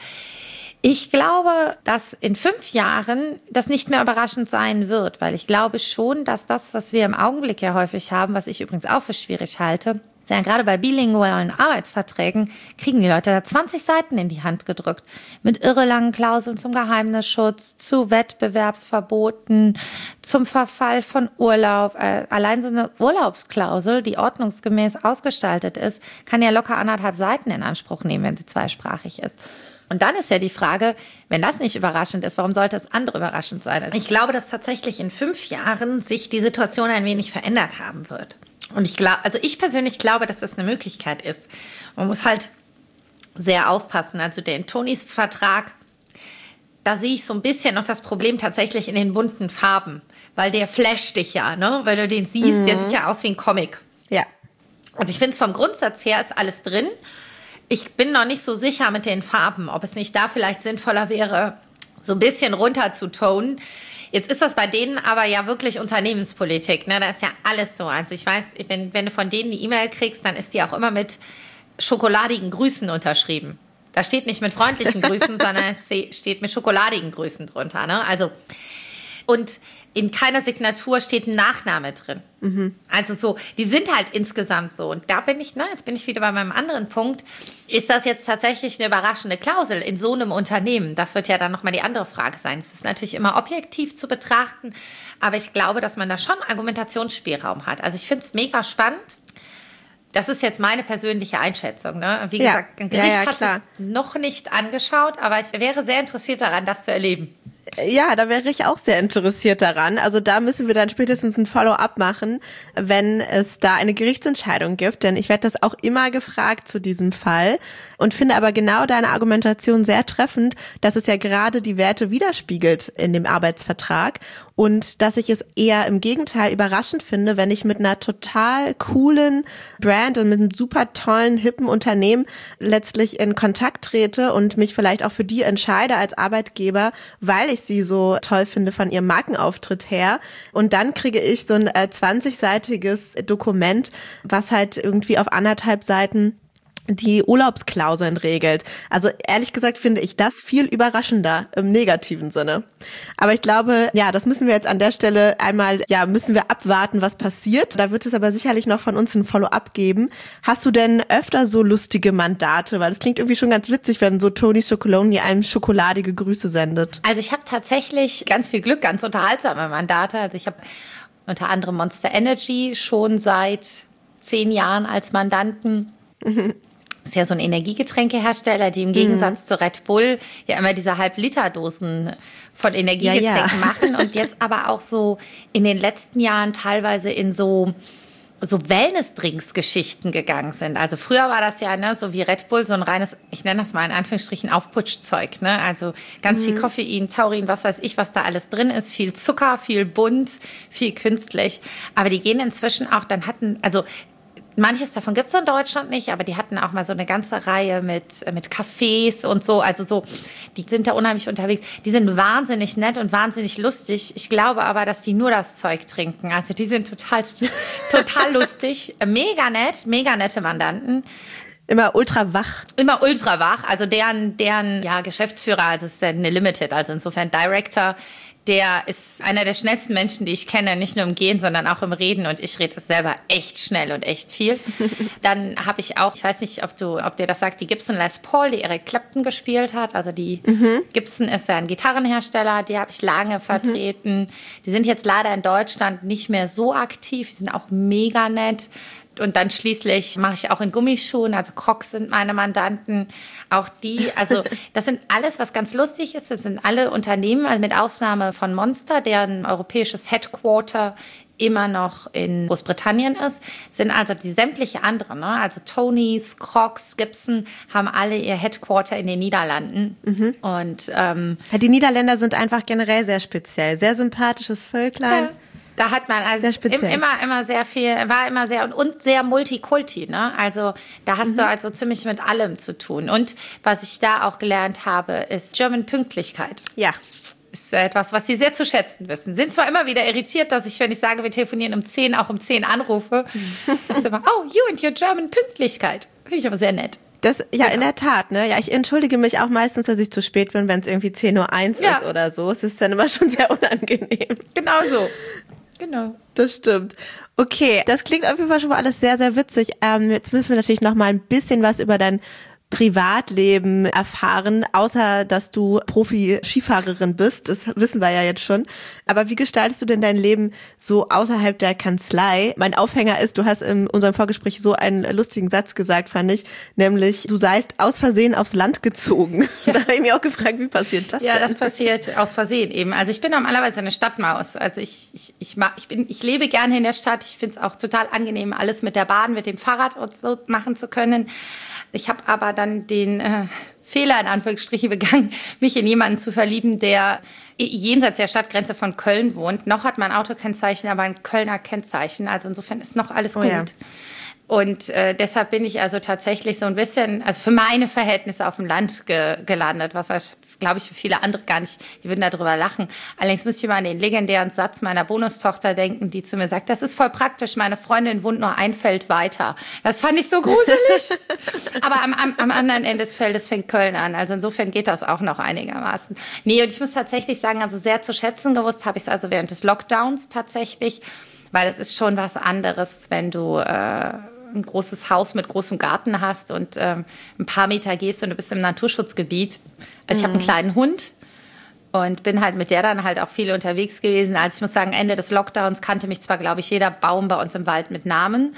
Ich glaube, dass in 5 Jahren das nicht mehr überraschend sein wird, weil ich glaube schon, dass das, was wir im Augenblick ja häufig haben, was ich übrigens auch für schwierig halte, ja, gerade bei bilingualen Arbeitsverträgen kriegen die Leute da 20 Seiten in die Hand gedrückt. Mit irrelangen Klauseln zum Geheimnisschutz, zu Wettbewerbsverboten, zum Verfall von Urlaub. Allein so eine Urlaubsklausel, die ordnungsgemäß ausgestaltet ist, kann ja locker 1,5 Seiten in Anspruch nehmen, wenn sie zweisprachig ist. Und dann ist ja die Frage, wenn das nicht überraschend ist, warum sollte es andere überraschend sein? Ich glaube, dass tatsächlich in 5 Jahren sich die Situation ein wenig verändert haben wird. Und ich persönlich glaube, dass das eine Möglichkeit ist. Man muss halt sehr aufpassen. Also den Tonys Vertrag, da sehe ich so ein bisschen noch das Problem tatsächlich in den bunten Farben. Weil der flasht dich ja, ne? Weil du den siehst, der sieht ja aus wie ein Comic. Ja. Also ich finde es vom Grundsatz her ist alles drin. Ich bin noch nicht so sicher mit den Farben, ob es nicht da vielleicht sinnvoller wäre, so ein bisschen runter zu tonen. Jetzt ist das bei denen aber ja wirklich Unternehmenspolitik, ne? Da ist ja alles so. Also ich weiß, wenn du von denen die E-Mail kriegst, dann ist die auch immer mit schokoladigen Grüßen unterschrieben. Da steht nicht mit freundlichen Grüßen, sondern es steht mit schokoladigen Grüßen drunter, ne? Also, und in keiner Signatur steht ein Nachname drin. Mhm. Also so, die sind halt insgesamt so. Und da bin ich, jetzt bin ich wieder bei meinem anderen Punkt. Ist das jetzt tatsächlich eine überraschende Klausel in so einem Unternehmen? Das wird ja dann nochmal die andere Frage sein. Es ist natürlich immer objektiv zu betrachten, aber ich glaube, dass man da schon Argumentationsspielraum hat. Also ich finde es mega spannend. Das ist jetzt meine persönliche Einschätzung. Ne? Wie gesagt, ein Gericht hat es noch nicht angeschaut, aber ich wäre sehr interessiert daran, das zu erleben. Ja, da wäre ich auch sehr interessiert daran. Also da müssen wir dann spätestens ein Follow-up machen, wenn es da eine Gerichtsentscheidung gibt. Denn ich werde das auch immer gefragt zu diesem Fall und finde aber genau deine Argumentation sehr treffend, dass es ja gerade die Werte widerspiegelt in dem Arbeitsvertrag und dass ich es eher im Gegenteil überraschend finde, wenn ich mit einer total coolen Brand und mit einem super tollen, hippen Unternehmen letztlich in Kontakt trete und mich vielleicht auch für die entscheide als Arbeitgeber, weil ich sie so toll finde von ihrem Markenauftritt her. Und dann kriege ich so ein 20-seitiges Dokument, was halt irgendwie auf 1,5 Seiten die Urlaubsklauseln regelt. Also ehrlich gesagt finde ich das viel überraschender im negativen Sinne. Aber ich glaube, ja, das müssen wir jetzt an der Stelle einmal, ja, müssen wir abwarten, was passiert. Da wird es aber sicherlich noch von uns ein Follow-up geben. Hast du denn öfter so lustige Mandate? Weil das klingt irgendwie schon ganz witzig, wenn so Tony Chocolonely einem schokoladige Grüße sendet. Also ich habe tatsächlich ganz viel Glück, ganz unterhaltsame Mandate. Also ich habe unter anderem Monster Energy schon seit 10 Jahren als Mandanten. Ist ja so ein Energiegetränkehersteller, die im Gegensatz zu Red Bull ja immer diese Halb-Liter-Dosen von Energiegetränken machen und jetzt aber auch so in den letzten Jahren teilweise in so Wellness-Drinks-Geschichten gegangen sind. Also früher war das ja so wie Red Bull, so ein reines, ich nenne das mal in Anführungsstrichen, Aufputschzeug. Ne? Also ganz viel Koffein, Taurin, was weiß ich, was da alles drin ist. Viel Zucker, viel bunt, viel künstlich. Aber die gehen inzwischen auch, manches davon gibt es in Deutschland nicht, aber die hatten auch mal so eine ganze Reihe mit Cafés und so. Also so, die sind da unheimlich unterwegs. Die sind wahnsinnig nett und wahnsinnig lustig. Ich glaube aber, dass die nur das Zeug trinken. Also die sind total lustig. Mega nette Mandanten. Immer ultra wach. Also deren Geschäftsführer, also ist eine Limited, also insofern Director, der ist einer der schnellsten Menschen, die ich kenne, nicht nur im Gehen, sondern auch im Reden. Und ich rede selber echt schnell und echt viel. Dann habe ich auch, ich weiß nicht, ob dir das sagt, die Gibson Les Paul, die Eric Clapton gespielt hat. Also die Gibson ist ja ein Gitarrenhersteller, die habe ich lange vertreten. Die sind jetzt leider in Deutschland nicht mehr so aktiv, die sind auch mega nett. Und dann schließlich mache ich auch in Gummischuhen, also Crocs sind meine Mandanten. Auch die, also das sind alles, was ganz lustig ist. Das sind alle Unternehmen, also mit Ausnahme von Monster, deren europäisches Headquarter immer noch in Großbritannien ist, sind also die sämtliche anderen, ne? Also Tonys, Crocs, Gibson, haben alle ihr Headquarter in den Niederlanden. Und die Niederländer sind einfach generell sehr speziell, sehr sympathisches Völklein. Ja. Da hat man also immer sehr viel, war immer sehr und sehr Multikulti, ne? Also da hast du also ziemlich mit allem zu tun. Und was ich da auch gelernt habe, ist German Pünktlichkeit. Ja. Ist etwas, was sie sehr zu schätzen wissen. Sind zwar immer wieder irritiert, dass ich, wenn ich sage, wir telefonieren um 10, auch um 10 anrufe, das ist immer, oh, you and your German Pünktlichkeit. Finde ich aber sehr nett. In der Tat, ne? Ja, ich entschuldige mich auch meistens, dass ich zu spät bin, wenn es irgendwie 10:01 Uhr ist oder so. Es ist dann immer schon sehr unangenehm. Genau so. Genau. Das stimmt. Okay, das klingt auf jeden Fall schon mal alles sehr, sehr witzig. Jetzt müssen wir natürlich noch mal ein bisschen was über dein Privatleben erfahren, außer dass du Profi-Skifahrerin bist. Das wissen wir ja jetzt schon. Aber wie gestaltest du denn dein Leben so außerhalb der Kanzlei? Mein Aufhänger ist, du hast in unserem Vorgespräch so einen lustigen Satz gesagt, fand ich, nämlich du seist aus Versehen aufs Land gezogen. Ja. Da habe ich mich auch gefragt, wie passiert das denn? Ja, das passiert aus Versehen eben. Also ich bin normalerweise eine Stadtmaus. Also ich lebe gerne in der Stadt. Ich finde es auch total angenehm, alles mit der Bahn, mit dem Fahrrad und so machen zu können. Ich habe aber dann den Fehler in Anführungsstrichen begangen, mich in jemanden zu verlieben, der jenseits der Stadtgrenze von Köln wohnt. Noch hat man ein Autokennzeichen, aber ein Kölner Kennzeichen. Also insofern ist noch alles gut. Ja. Und deshalb bin ich also tatsächlich so ein bisschen, also für meine Verhältnisse auf dem Land gelandet, was, glaube ich, für viele andere gar nicht, die würden darüber lachen. Allerdings müsste ich mal an den legendären Satz meiner Bonustochter denken, die zu mir sagt, das ist voll praktisch, meine Freundin wohnt nur ein Feld weiter. Das fand ich so gruselig. Aber am anderen Ende des Feldes fängt Köln an. Also insofern geht das auch noch einigermaßen. Nee, und ich muss tatsächlich sagen, also sehr zu schätzen gewusst habe ich es also während des Lockdowns tatsächlich, weil es ist schon was anderes, wenn du ein großes Haus mit großem Garten hast und ein paar Meter gehst und du bist im Naturschutzgebiet. Also ich habe einen kleinen Hund und bin halt mit der dann halt auch viel unterwegs gewesen. Also ich muss sagen, Ende des Lockdowns kannte mich zwar, glaube ich, jeder Baum bei uns im Wald mit Namen,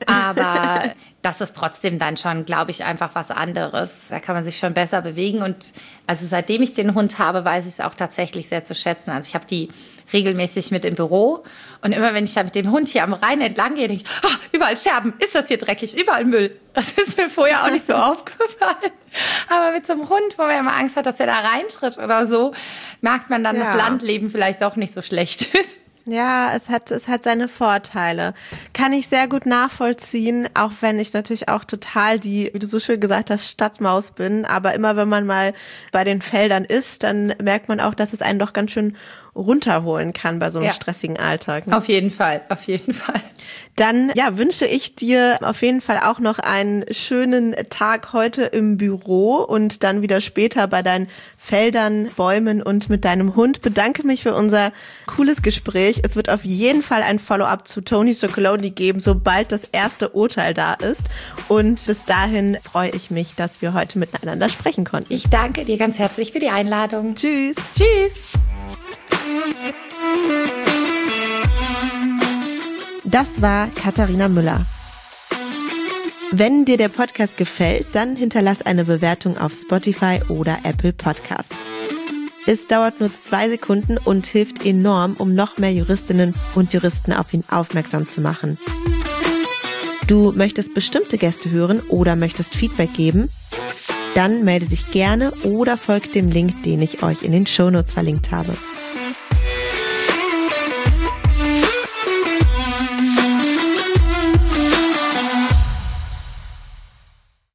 aber das ist trotzdem dann schon, glaube ich, einfach was anderes. Da kann man sich schon besser bewegen und also seitdem ich den Hund habe, weiß ich es auch tatsächlich sehr zu schätzen. Also ich habe die regelmäßig mit im Büro und immer wenn ich da mit dem Hund hier am Rhein entlang gehe, denke ich, überall Scherben, ist das hier dreckig, überall Müll. Das ist mir vorher auch nicht so aufgefallen. Aber mit so einem Hund, wo man immer Angst hat, dass er da reintritt oder so, merkt man dann, dass Landleben vielleicht doch nicht so schlecht ist. Ja, es hat seine Vorteile. Kann ich sehr gut nachvollziehen, auch wenn ich natürlich auch total die, wie du so schön gesagt hast, Stadtmaus bin. Aber immer wenn man mal bei den Feldern ist, dann merkt man auch, dass es einen doch ganz schön runterholen kann bei so einem stressigen Alltag. Auf jeden Fall, auf jeden Fall. Dann wünsche ich dir auf jeden Fall auch noch einen schönen Tag heute im Büro und dann wieder später bei deinen Feldern, Bäumen und mit deinem Hund. Bedanke mich für unser cooles Gespräch. Es wird auf jeden Fall ein Follow-up zu Tony Chocolonely geben, sobald das erste Urteil da ist. Und bis dahin freue ich mich, dass wir heute miteinander sprechen konnten. Ich danke dir ganz herzlich für die Einladung. Tschüss. Tschüss. Das war Katharina Müller. Wenn dir der Podcast gefällt, dann hinterlass eine Bewertung auf Spotify oder Apple Podcasts. Es dauert nur 2 Sekunden und hilft enorm, um noch mehr Juristinnen und Juristen auf ihn aufmerksam zu machen. Du möchtest bestimmte Gäste hören oder möchtest Feedback geben? Dann melde dich gerne oder folgt dem Link, den ich euch in den Shownotes verlinkt habe.